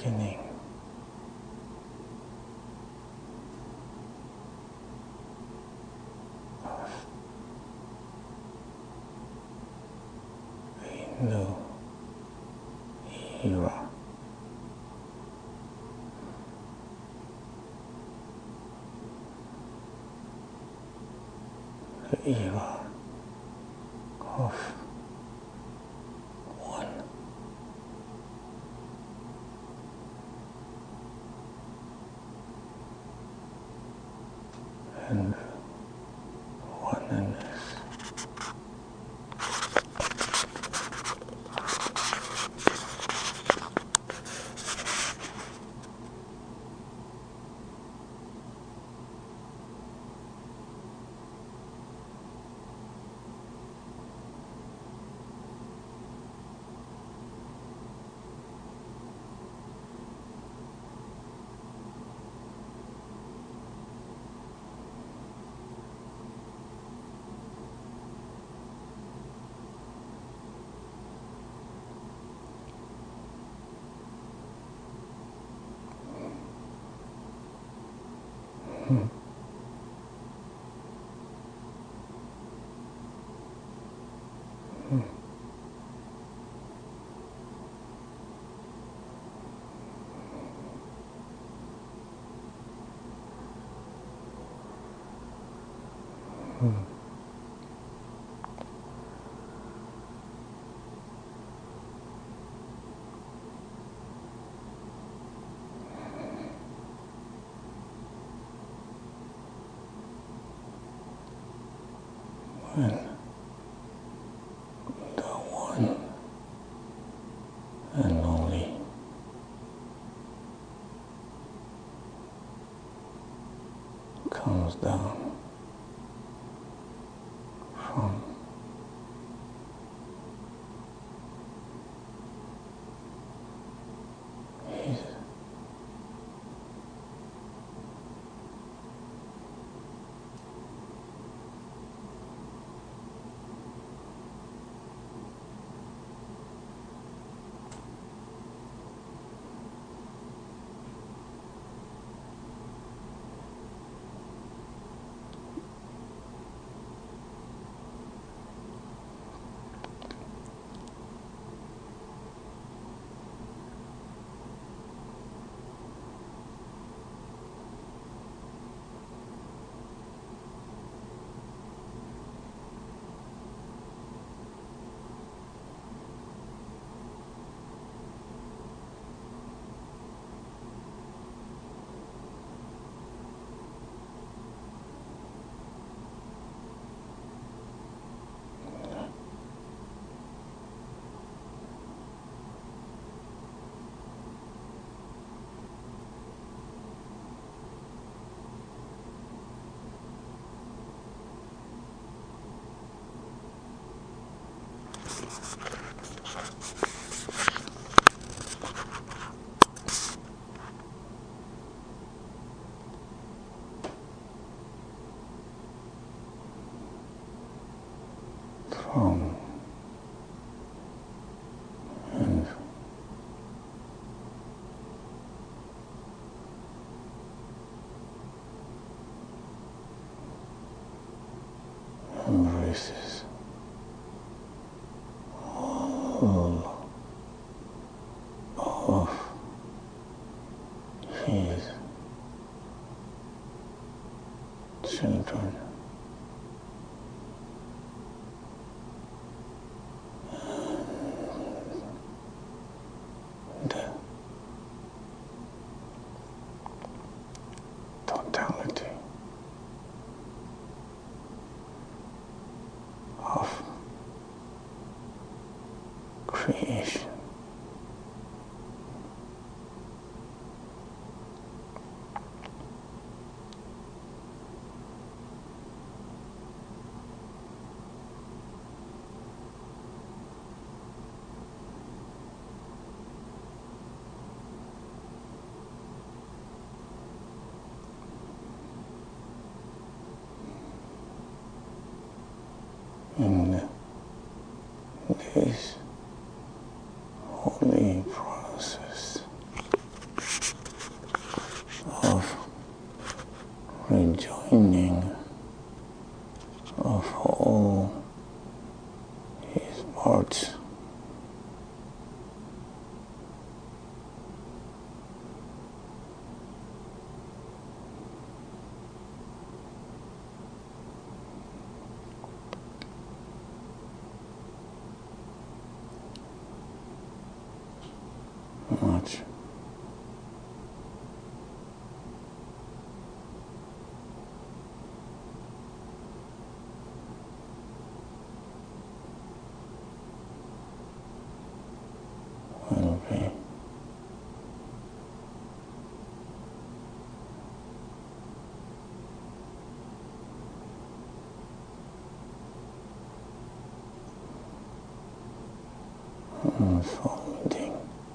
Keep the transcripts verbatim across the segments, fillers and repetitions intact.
beginning of a new era. The era of one. And oneness. Hmm. Hmm. Hmm. When the one and only comes down from his throne and embraces all of his children. The totality of creation. In this holy process, rejoining of all his parts. Much will be unfolding.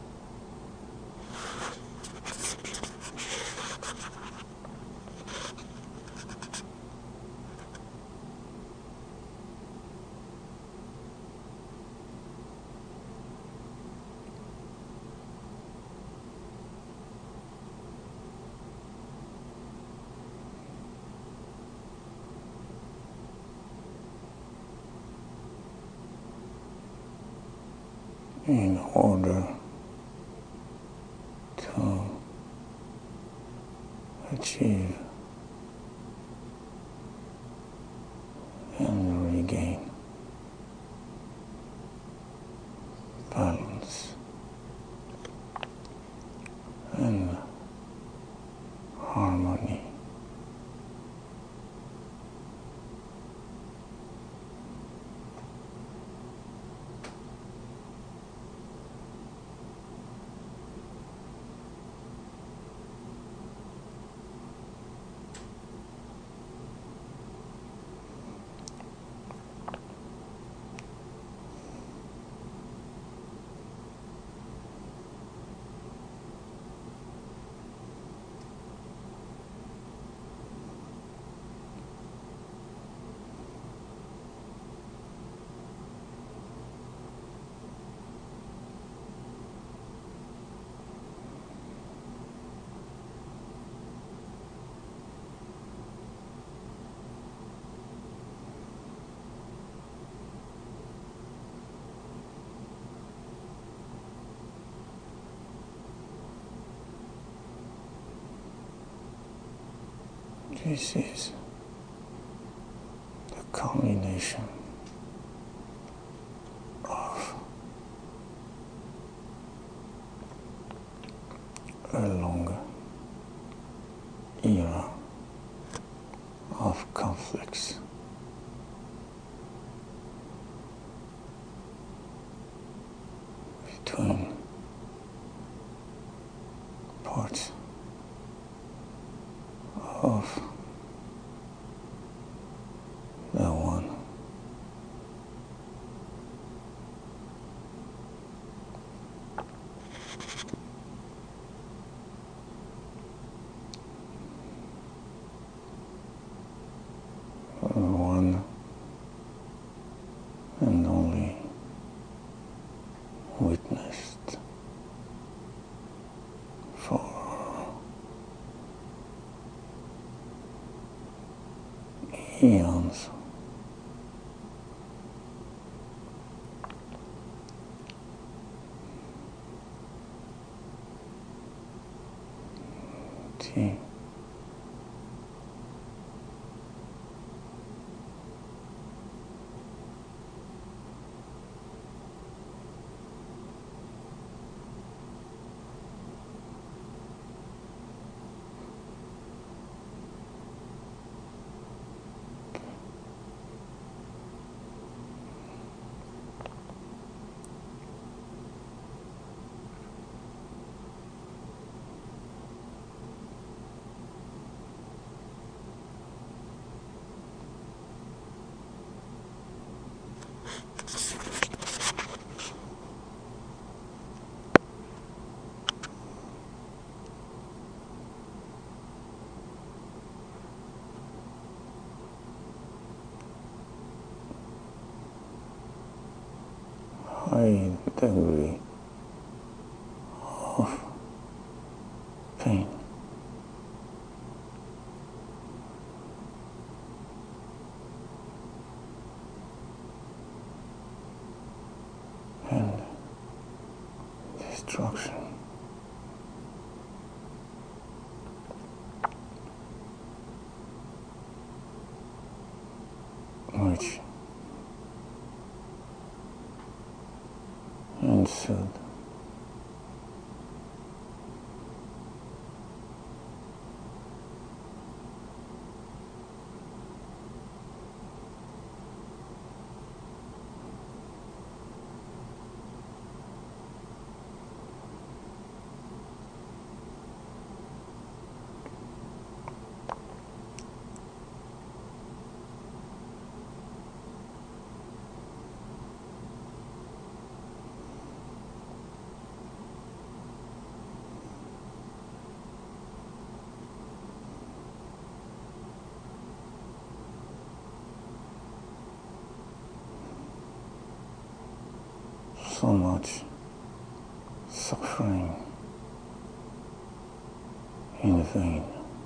In order to achieve and regain balance and harmony. This is the culmination of a longer era of conflicts between parts of the one. The one and only witnessed for eons. T. High degree of pain destruction, which ensued. So much suffering in vain.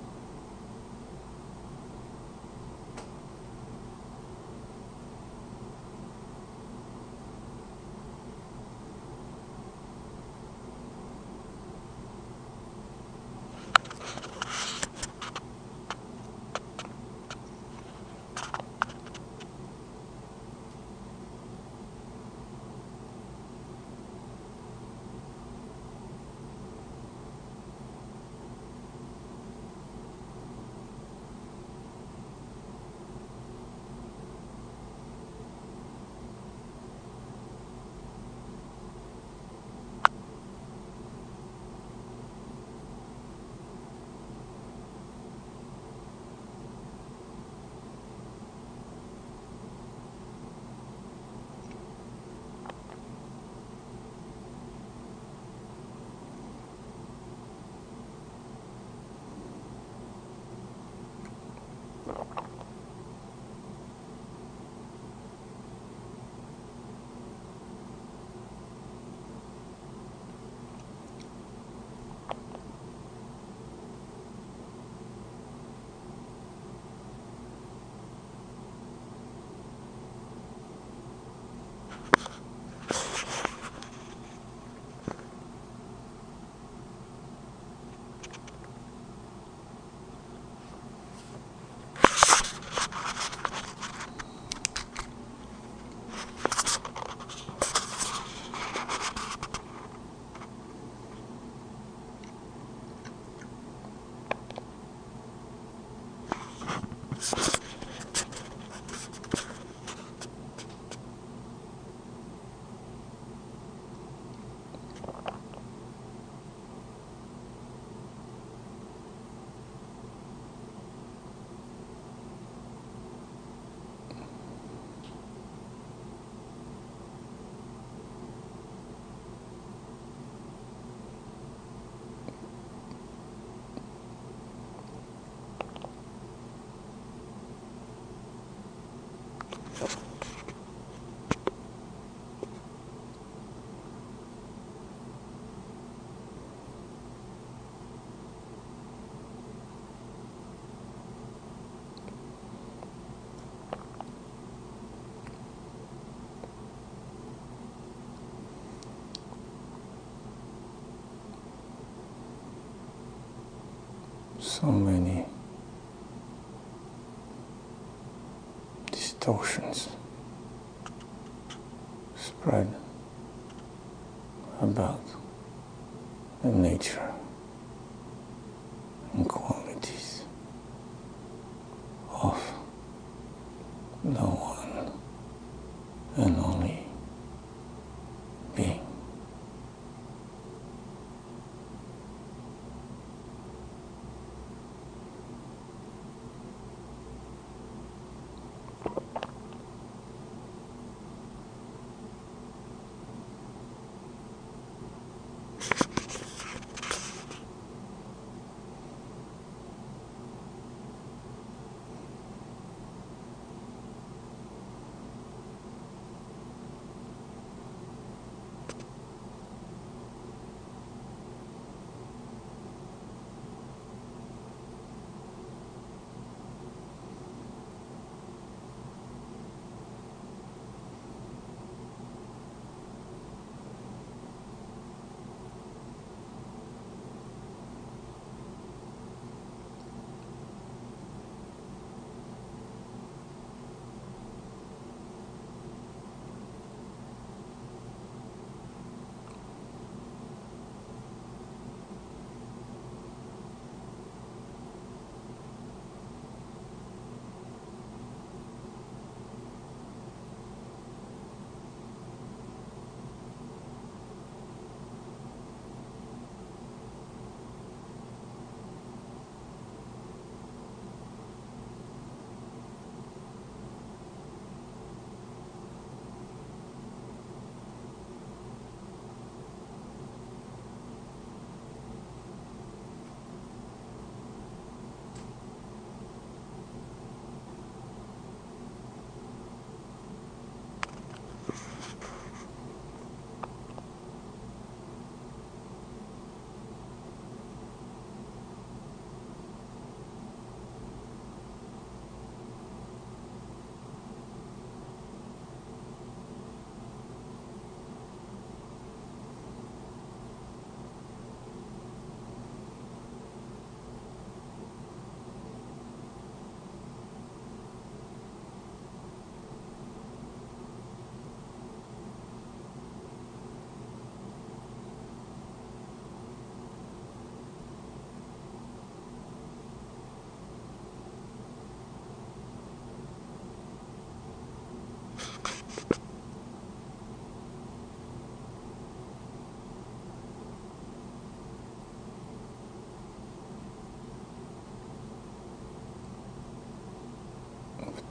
So many distortions spread about the nature and qualities of the one and only being.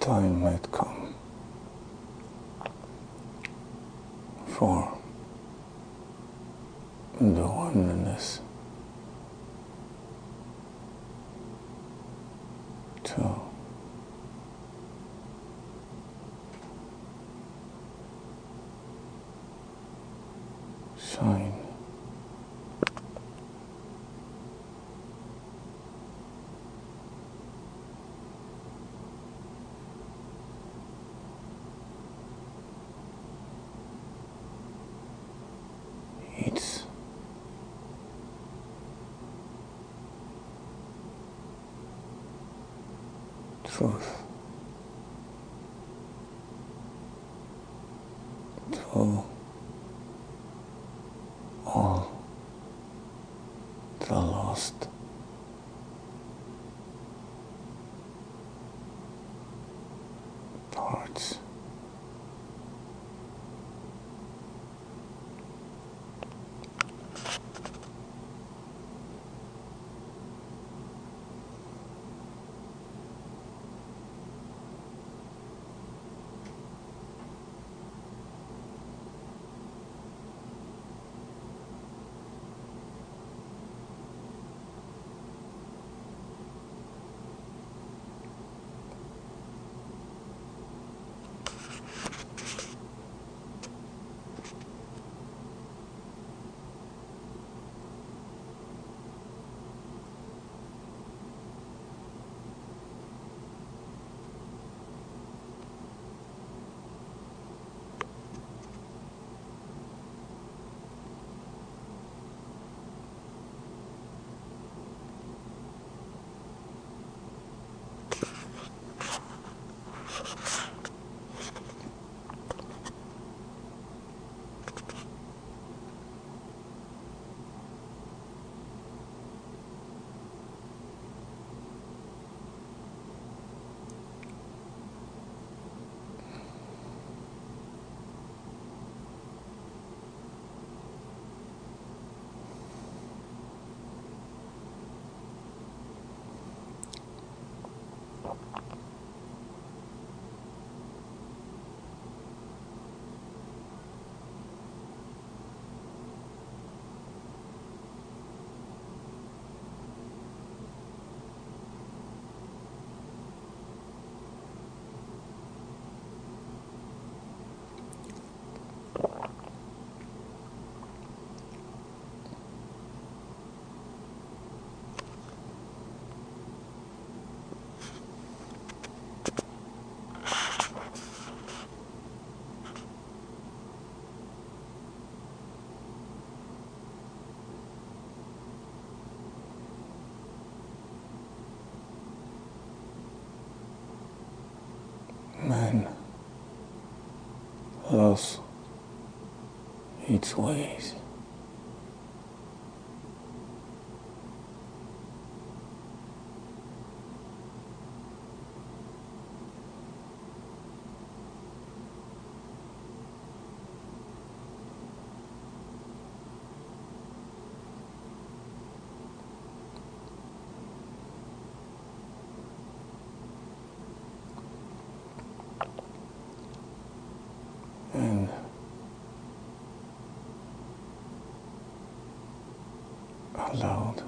time had come for the oneness to shine its truth to all the lost parts. Man lost its ways. And allowed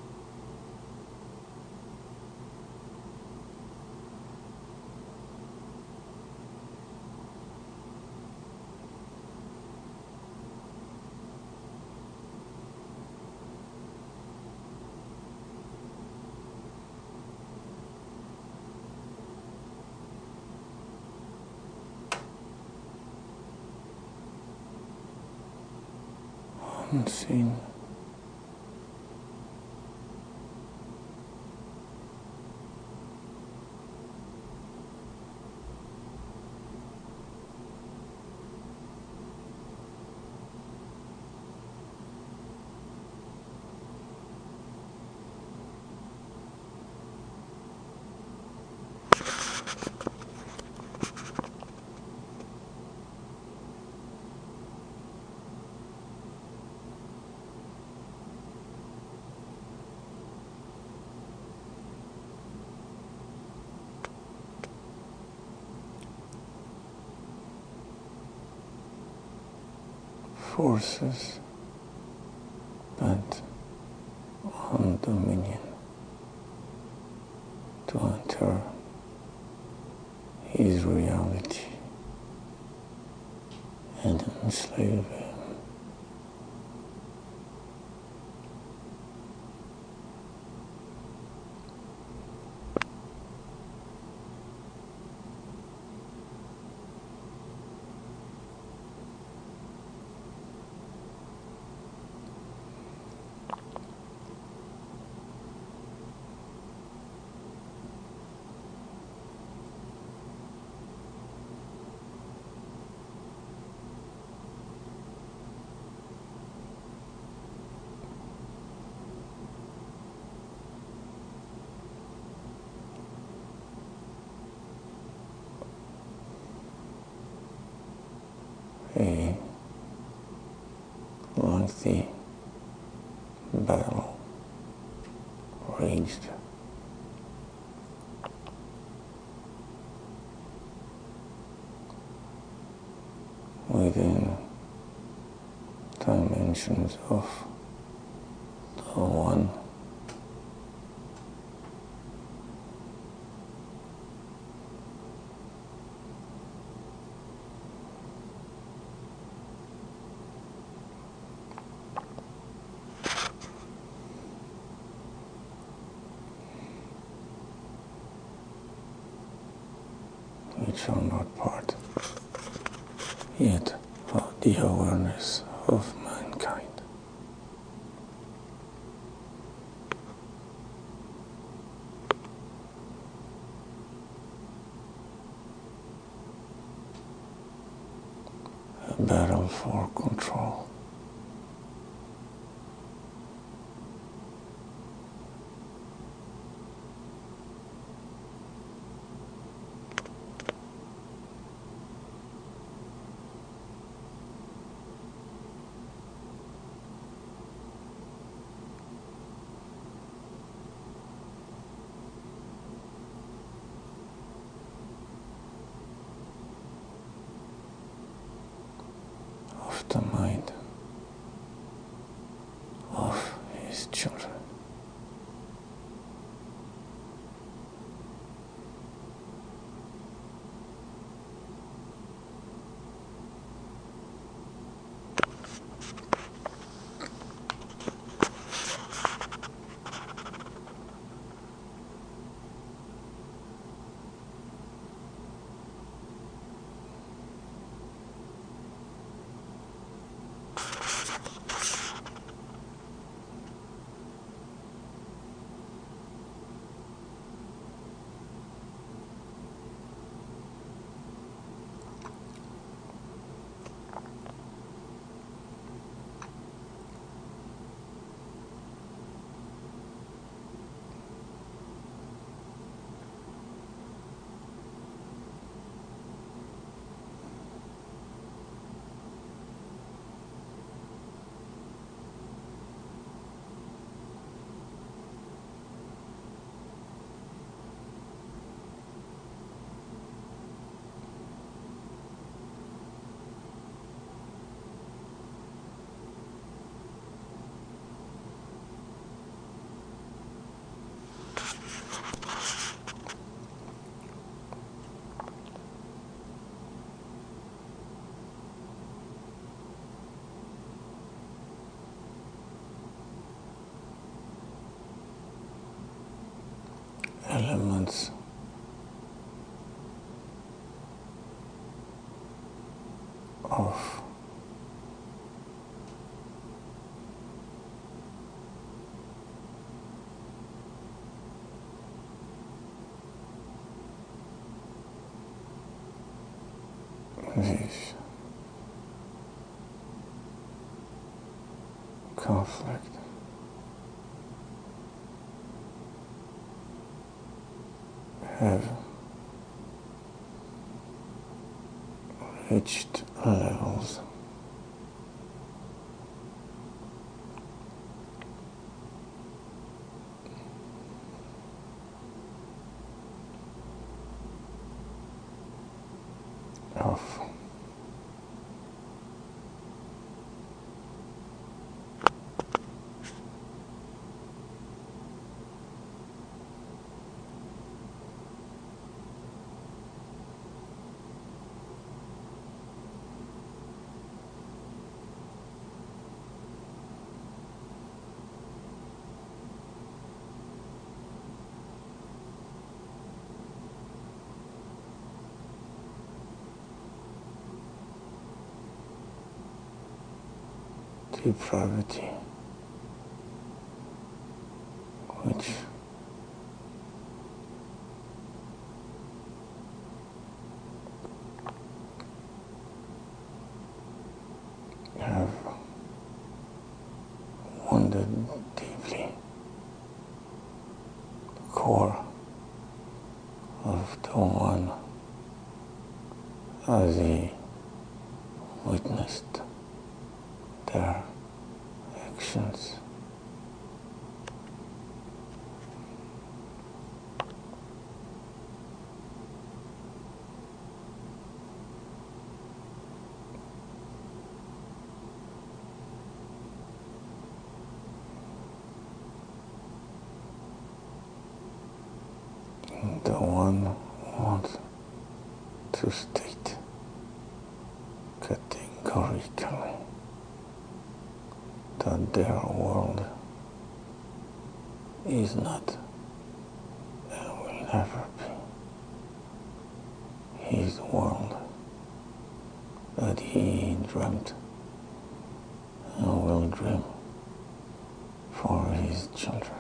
unseen forces bent on dominion to enter his reality and enslave him. A lengthy battle raged within dimensions of the One. Which are not part yet of the awareness of mankind. A battle for control. Of the mind of his children. Elements of this conflict have reached levels of depravity, which have wounded deeply the core of the one as he witnessed their actions. The one wants to state categorically that their world is not and will never be his world that he dreamt and will dream for his children.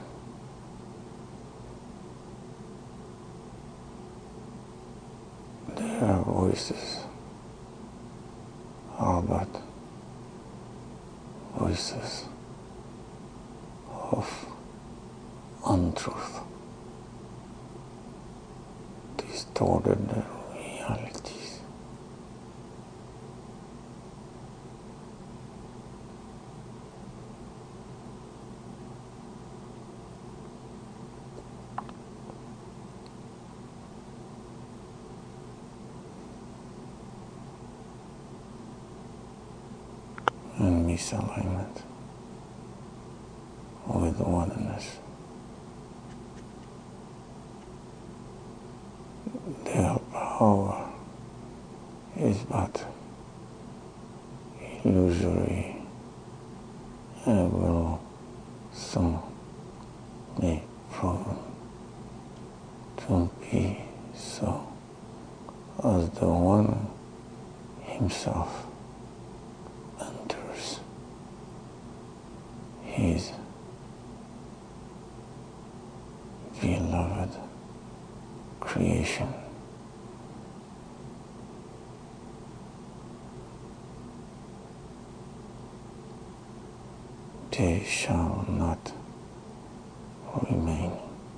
Their voices are but voices of untruth, distorted realities. And misalignment with oneness. Their power is but illusory and will soon be proven to be so, as the one himself enters his beloved creation. They shall not remain,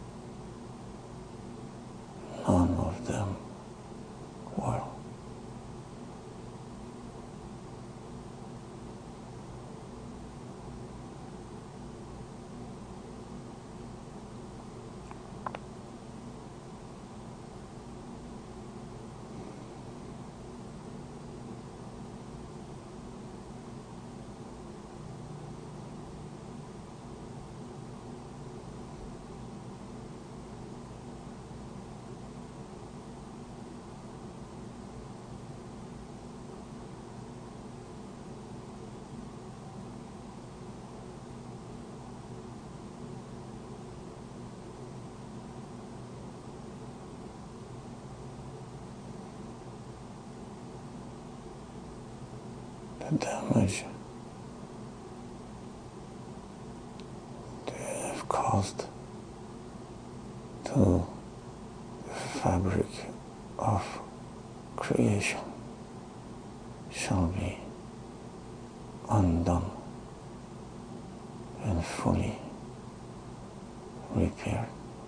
none of them will. The damage they have caused to the fabric of creation shall be undone and fully repaired.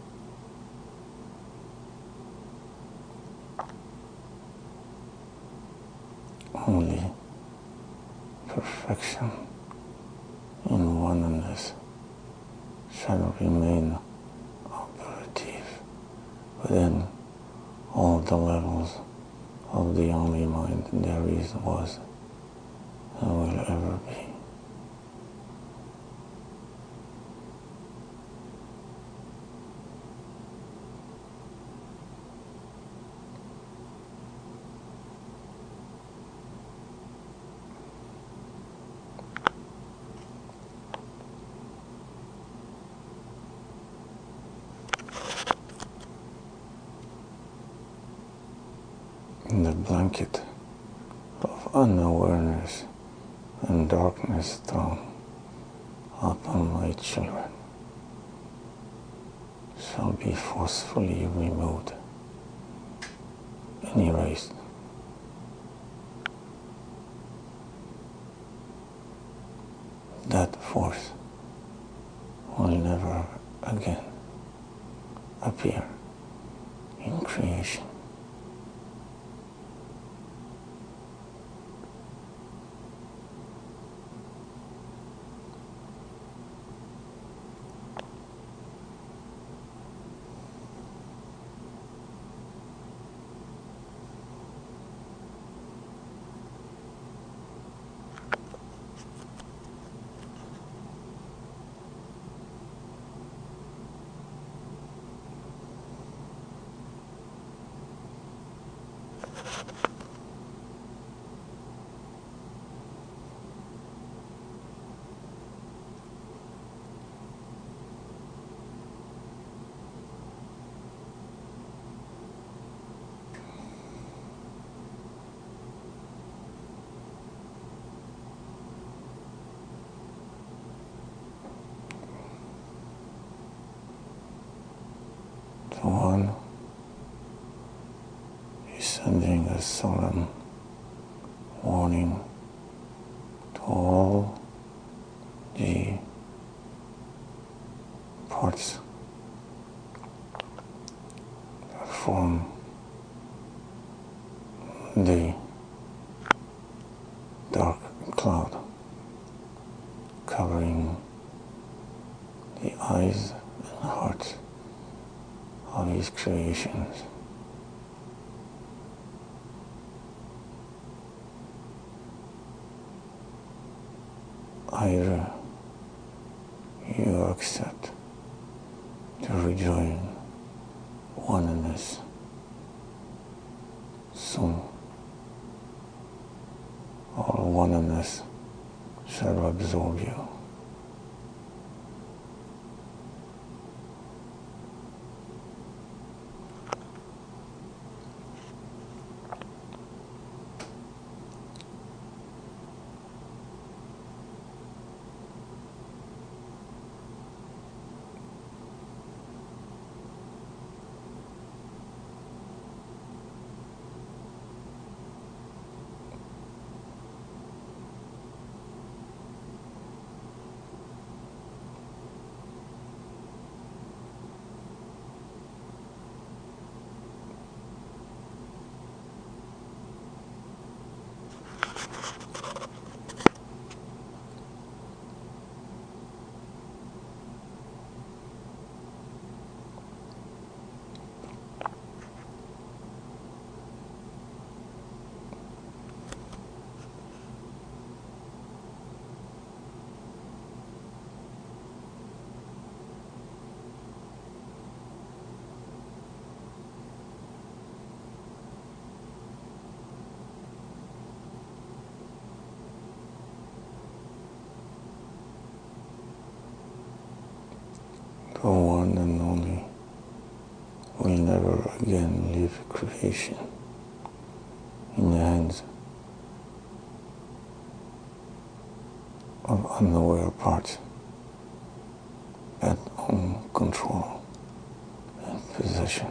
Only perfection in oneness shall remain operative within all the levels of the only mind there is, was, and will ever be. The blanket of unawareness and darkness thrown upon my children shall be forcefully removed and erased. That force will never again appear in creation. The One is sending a solemn warning to all the parts that form the dark cloud covering the eyes and hearts of His creations. Either you accept to rejoin oneness soon, or oneness shall absorb you. The One and Only will never again leave creation in the hands of unaware parts bent on control and possession.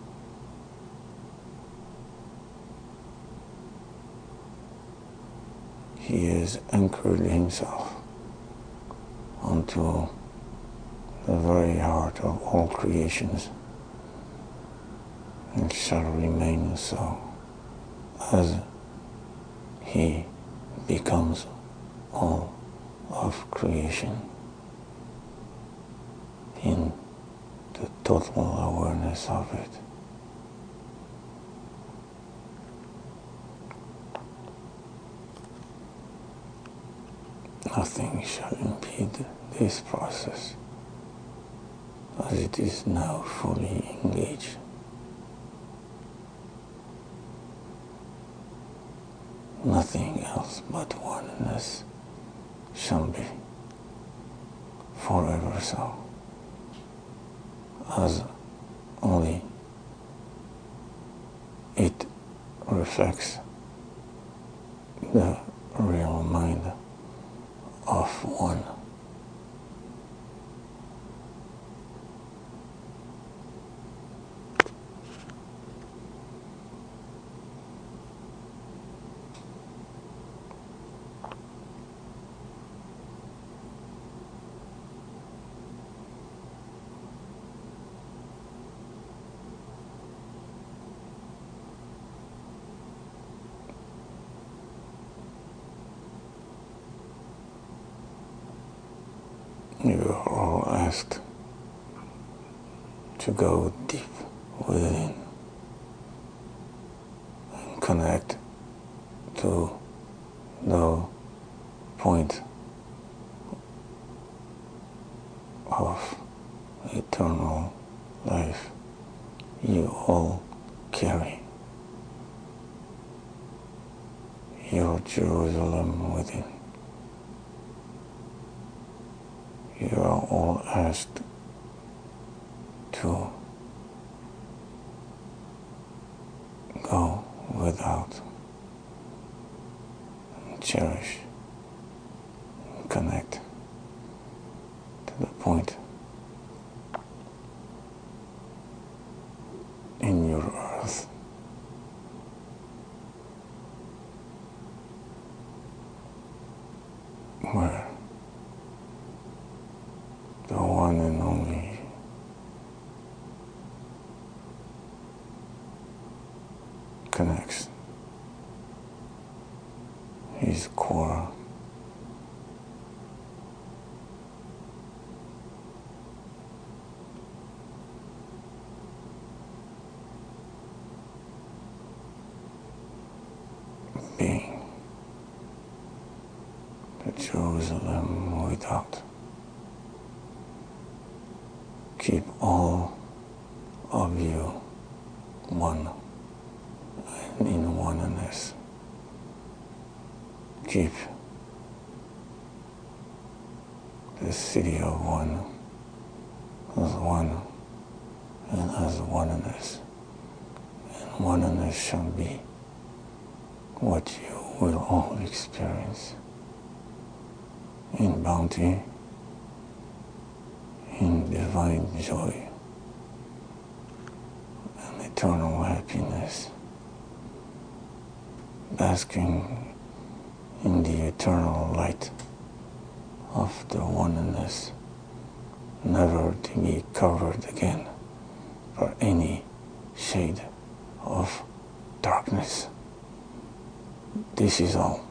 He has anchored himself onto the very heart of all creations, and shall remain so as he becomes all of creation in the total awareness of it. Nothing shall impede this process, as it is now fully engaged. Nothing else but oneness shall be forever so, as only it reflects the real mind You are all asked to go deep within and connect to the point of eternal life you all carry, your Jerusalem within. You are all asked to go without and cherish and connect to the point in your earth where the one and only connects his core being, the Jerusalem without. Keep all of you one and in oneness. Keep the city of one as one and as oneness. And oneness shall be what you will all experience in bounty, in divine joy, and eternal happiness, basking in the eternal light of the oneness, never to be covered again by any shade of darkness. This is all.